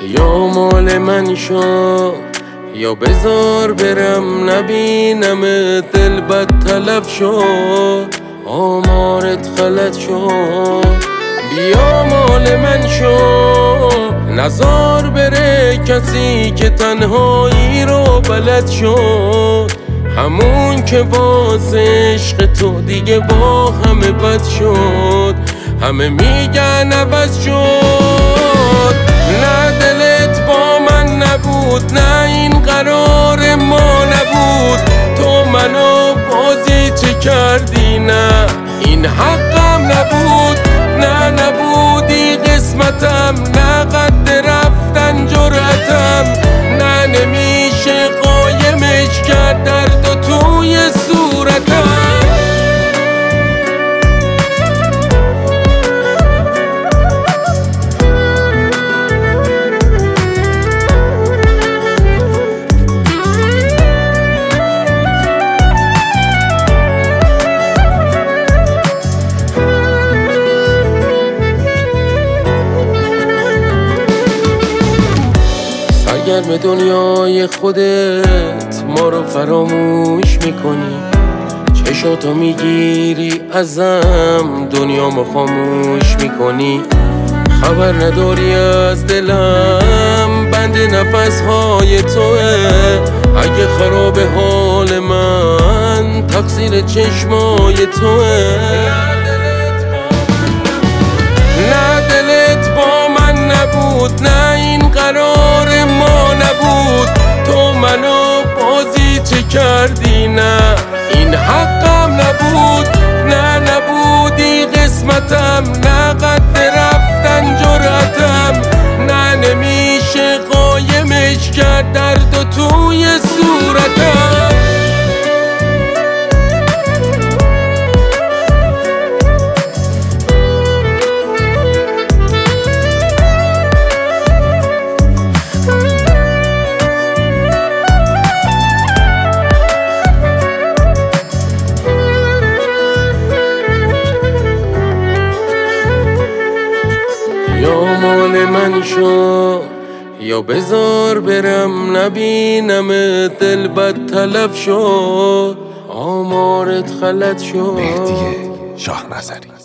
یا مال من شو یا بذار برم نبینم دل بد تلف شد آمارت غلط شد بیا مال من شو نزار بره کسی که تنهایی رو بلد شد همون که واسه عشق تو دیگه با همه بد شد همه میگن عوض شد نه دلت با من نبود نه این قرار ما نبود تو منو بازی چه کردی نه این حقم نبود نه نبودی قسمتم نه قد رفتن جرأتم نه نمیشه قایمش کرد درد و توی صورتم سرگرم دنیای خودت ما رو فراموش میکنی چشاتو میگیری ازم دنیامو خاموش میکنی خبر نداری از دلم بند نفسهای توه اگه خراب حال من تقصیر چشمای توه نه دلت با من نبود نه این قرار ما نبود تو منو بازی چه کردی نه این حقم نبود نه نبودی قسمتم نه قد رفتن جرأتم نه نمیشه قایمش کرد درد و توی صورتم یا مال من شو یا بذار برم نبینم دل بد تلف شد آمارت غلط شد مهدی شاه نظری